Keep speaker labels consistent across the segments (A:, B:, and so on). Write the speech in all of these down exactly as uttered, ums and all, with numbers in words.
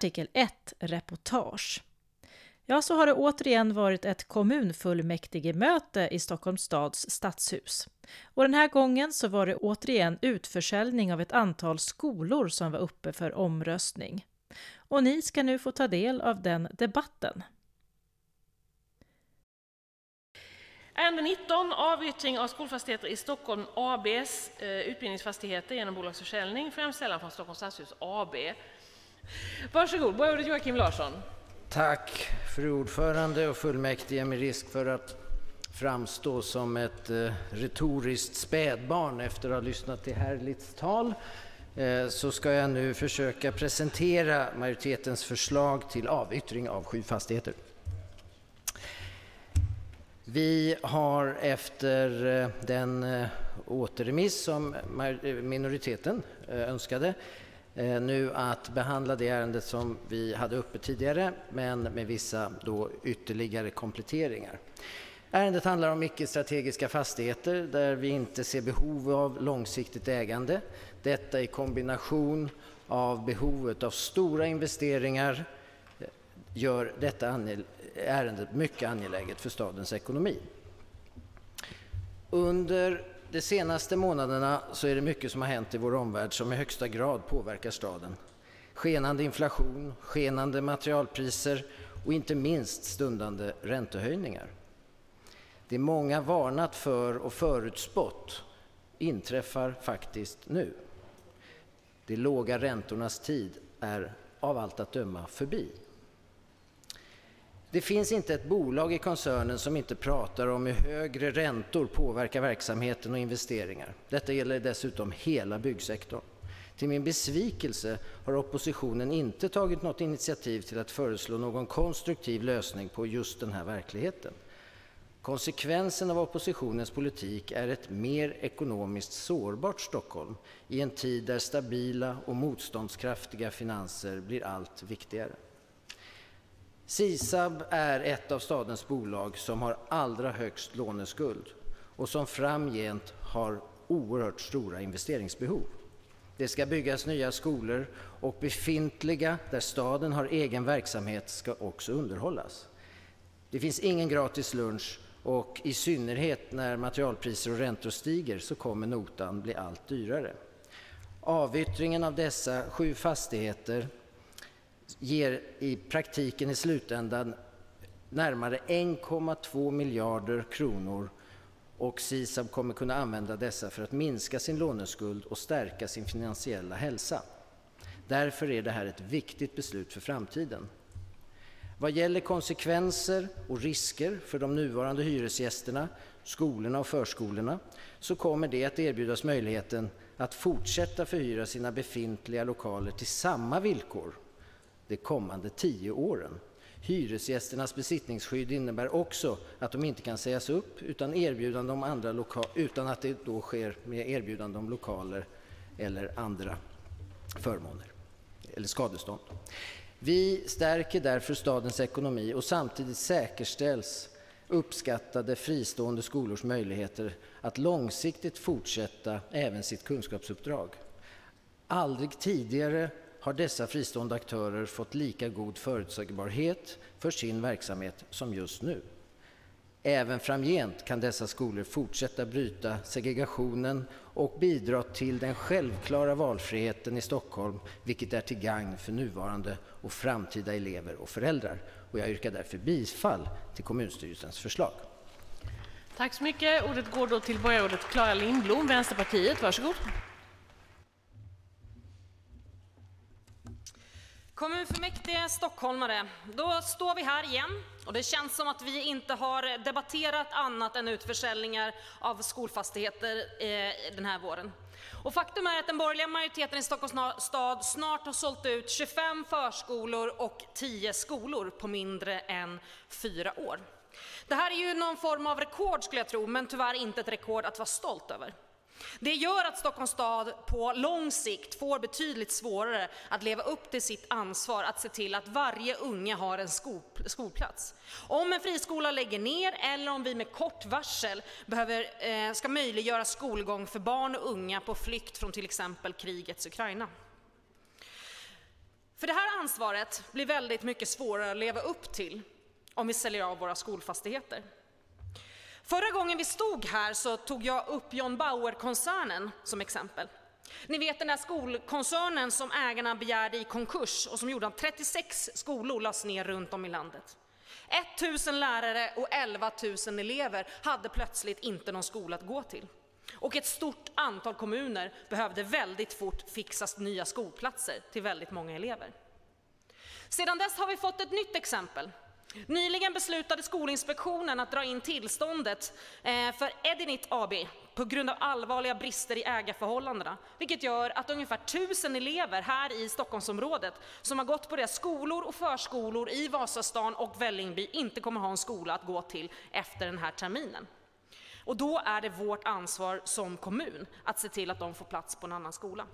A: Artikel ett, reportage. Ja, så har det återigen varit ett kommunfullmäktigemöte i Stockholms stads stadshus. Och den här gången så var det återigen utförsäljning av ett antal skolor som var uppe för omröstning. Och ni ska nu få ta del av den debatten.
B: Ärende nitton, avyttring av skolfastigheter i Stockholm A B:s eh, utbildningsfastigheter genom bolagsförsäljning, framställan från Stockholms stadshus A B. Varsågod, borgarrådet Joakim Larsson.
C: Tack, fru ordförande och fullmäktige. Med risk för att framstå som ett eh, retoriskt spädbarn efter att ha lyssnat till Herlitz tal eh, så ska jag nu försöka presentera majoritetens förslag till avyttring av sju fastigheter. Vi har efter eh, den eh, återremiss som minoriteten eh, önskade nu att behandla det ärendet som vi hade uppe tidigare, men med vissa då ytterligare kompletteringar. Ärendet handlar om icke-strategiska fastigheter där vi inte ser behov av långsiktigt ägande. Detta i kombination av behovet av stora investeringar gör detta ärendet mycket angeläget för stadens ekonomi. Under de senaste månaderna så är det mycket som har hänt i vår omvärld som i högsta grad påverkar staden. Skenande inflation, skenande materialpriser och inte minst stundande räntehöjningar. Det många varnat för och förutspått inträffar faktiskt nu. De låga räntornas tid är av allt att döma förbi. Det finns inte ett bolag i koncernen som inte pratar om hur högre räntor påverkar verksamheten och investeringar. Detta gäller dessutom hela byggsektorn. Till min besvikelse har oppositionen inte tagit något initiativ till att föreslå någon konstruktiv lösning på just den här verkligheten. Konsekvensen av oppositionens politik är ett mer ekonomiskt sårbart Stockholm i en tid där stabila och motståndskraftiga finanser blir allt viktigare. Sisab är ett av stadens bolag som har allra högst låneskuld och som framgent har oerhört stora investeringsbehov. Det ska byggas nya skolor och befintliga där staden har egen verksamhet ska också underhållas. Det finns ingen gratis lunch och i synnerhet när materialpriser och räntor stiger så kommer notan bli allt dyrare. Avyttringen av dessa sju fastigheter ger i praktiken i slutändan närmare en komma två miljarder kronor och Sisab kommer kunna använda dessa för att minska sin låneskuld och stärka sin finansiella hälsa. Därför är det här ett viktigt beslut för framtiden. Vad gäller konsekvenser och risker för de nuvarande hyresgästerna, skolorna och förskolorna så kommer det att erbjudas möjligheten att fortsätta förhyra sina befintliga lokaler till samma villkor de kommande tio åren. Hyresgästernas besittningsskydd innebär också att de inte kan sägas upp utan, erbjudande om andra loka- utan att det då sker med erbjudande om lokaler eller andra förmåner eller skadestånd. Vi stärker därför stadens ekonomi och samtidigt säkerställs uppskattade fristående skolors möjligheter att långsiktigt fortsätta även sitt kunskapsuppdrag. Aldrig tidigare har dessa fristående aktörer fått lika god förutsägbarhet för sin verksamhet som just nu. Även framgent kan dessa skolor fortsätta bryta segregationen och bidra till den självklara valfriheten i Stockholm, vilket är till gagn för nuvarande och framtida elever och föräldrar. Och jag yrkar därför bifall till kommunstyrelsens förslag.
B: Tack så mycket. Ordet går då till borgarrådet Clara Lindblom, Vänsterpartiet. Varsågod.
D: Kommunfullmäktige stockholmare, då står vi här igen och det känns som att vi inte har debatterat annat än utförsäljningar av skolfastigheter eh, den här våren. Och faktum är att den borgerliga majoriteten i Stockholms stad snart har sålt ut tjugofem förskolor och tio skolor på mindre än fyra år. Det här är ju någon form av rekord skulle jag tro, men tyvärr inte ett rekord att vara stolt över. Det gör att Stockholms stad på lång sikt får betydligt svårare att leva upp till sitt ansvar att se till att varje unge har en skolplats. Om en friskola lägger ner eller om vi med kort varsel behöver, eh, ska möjliggöra skolgång för barn och unga på flykt från till exempel krigets Ukraina. För det här ansvaret blir väldigt mycket svårare att leva upp till om vi säljer av våra skolfastigheter. Förra gången vi stod här så tog jag upp John Bauer-koncernen som exempel. Ni vet den där skolkoncernen som ägarna begärde i konkurs och som gjorde att trettiosex skolor lades ner runt om i landet. tusen lärare och elva tusen elever hade plötsligt inte någon skola att gå till. Och ett stort antal kommuner behövde väldigt fort fixas nya skolplatser till väldigt många elever. Sedan dess har vi fått ett nytt exempel. Nyligen beslutade Skolinspektionen att dra in tillståndet för Edinit A B på grund av allvarliga brister i ägarförhållandena, vilket gör att ungefär tusen elever här i Stockholmsområdet som har gått på deras skolor och förskolor i Vasastan och Vällingby inte kommer ha en skola att gå till efter den här terminen. Och då är det vårt ansvar som kommun att se till att de får plats på en annan skola.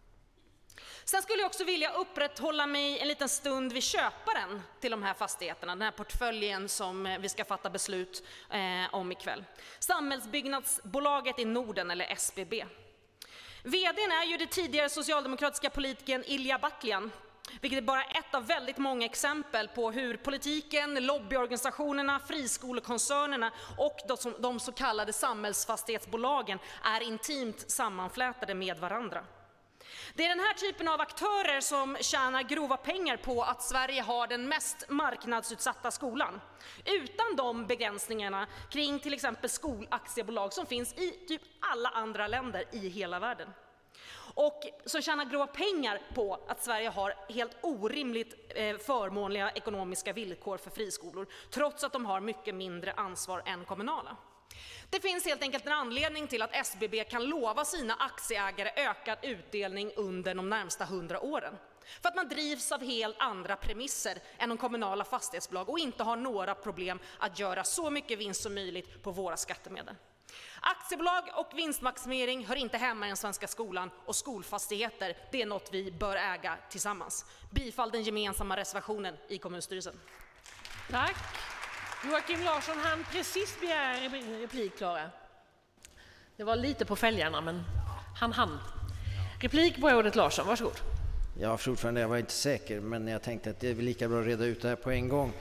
D: Sen skulle jag också vilja upprätthålla mig en liten stund vid köparen till de här fastigheterna, den här portföljen som vi ska fatta beslut eh, om ikväll. Samhällsbyggnadsbolaget i Norden, eller S B B. Vdn är ju det tidigare socialdemokratiska politikern Ilja Batljan, vilket är bara ett av väldigt många exempel på hur politiken, lobbyorganisationerna, friskolekoncernerna och de, de så kallade samhällsfastighetsbolagen är intimt sammanflätade med varandra. Det är den här typen av aktörer som tjänar grova pengar på att Sverige har den mest marknadsutsatta skolan. Utan de begränsningarna kring till exempel skolaktiebolag som finns i typ alla andra länder i hela världen. Och som tjänar grova pengar på att Sverige har helt orimligt eh, förmånliga ekonomiska villkor för friskolor, trots att de har mycket mindre ansvar än kommunala. Det finns helt enkelt en anledning till att S B B kan lova sina aktieägare ökad utdelning under de närmsta hundra åren. För att man drivs av helt andra premisser än de kommunala fastighetsbolag och inte har några problem att göra så mycket vinst som möjligt på våra skattemedel. Aktiebolag och vinstmaximering hör inte hemma i den svenska skolan, och skolfastigheter, det är något vi bör äga tillsammans. Bifall den gemensamma reservationen i kommunstyrelsen.
B: Tack. Joakim Larsson hann precis begära replik, Klara. Det var lite på fälgarna, men han hann. Replik på ordet Larsson, varsågod.
C: Ja, fortfarande, jag var inte säker, men jag tänkte att det är lika bra att reda ut det här på en gång.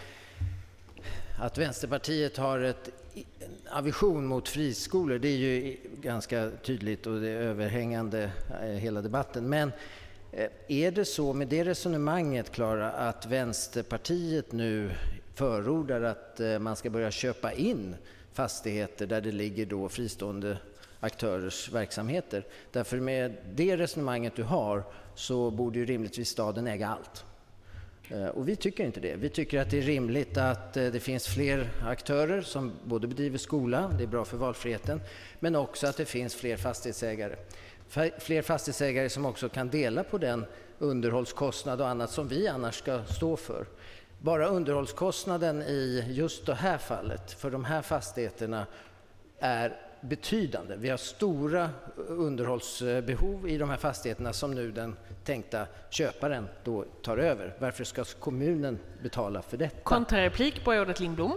C: Att Vänsterpartiet har ett en aversion mot friskolor, det är ju ganska tydligt och det är överhängande hela debatten. Men är det så med det resonemanget, Klara, att Vänsterpartiet nu förordar att man ska börja köpa in fastigheter där det ligger då fristående aktörers verksamheter? Därför med det resonemanget du har så borde ju rimligtvis staden äga allt. Och vi tycker inte det. Vi tycker att det är rimligt att det finns fler aktörer som både bedriver skola, det är bra för valfriheten, men också att det finns fler fastighetsägare. Fler fastighetsägare som också kan dela på den underhållskostnad och annat som vi annars ska stå för. Bara underhållskostnaden i just det här fallet för de här fastigheterna är betydande. Vi har stora underhållsbehov i de här fastigheterna som nu den tänkta köparen då tar över. Varför ska kommunen betala för detta?
B: Kontrareplik på ordet Lindblom.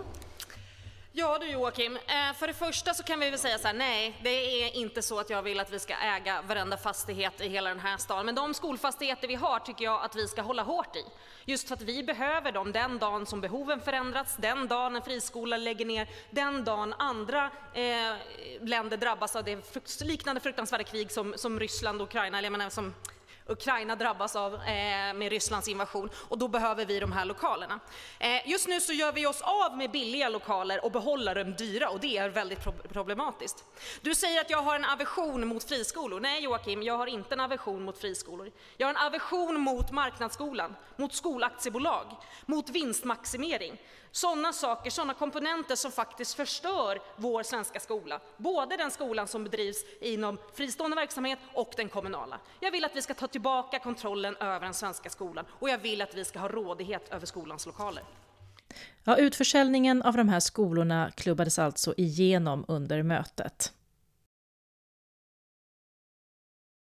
D: Ja du Joakim, för det första så kan vi väl säga så här: nej, det är inte så att jag vill att vi ska äga varenda fastighet i hela den här staden. Men de skolfastigheter vi har tycker jag att vi ska hålla hårt i. Just för att vi behöver dem den dagen som behoven förändrats, den dagen en friskola lägger ner, den dagen andra eh, länder drabbas av det liknande fruktansvärda krig som, som Ryssland och Ukraina, eller jag menar som Ukraina drabbas av eh, med Rysslands invasion, och då behöver vi de här lokalerna. Eh, just nu så gör vi oss av med billiga lokaler och behåller dem dyra, och det är väldigt pro- problematiskt. Du säger att jag har en aversion mot friskolor. Nej Joakim, jag har inte en aversion mot friskolor. Jag har en aversion mot marknadsskolan, mot skolaktiebolag, mot vinstmaximering. Sådana saker, sådana komponenter som faktiskt förstör vår svenska skola. Både den skolan som bedrivs inom fristående verksamhet och den kommunala. Jag vill att vi ska ta tillbaka kontrollen över den svenska skolan, och jag vill att vi ska ha rådighet över skolans lokaler.
A: Ja, utförsäljningen av de här skolorna klubbades alltså igenom under mötet.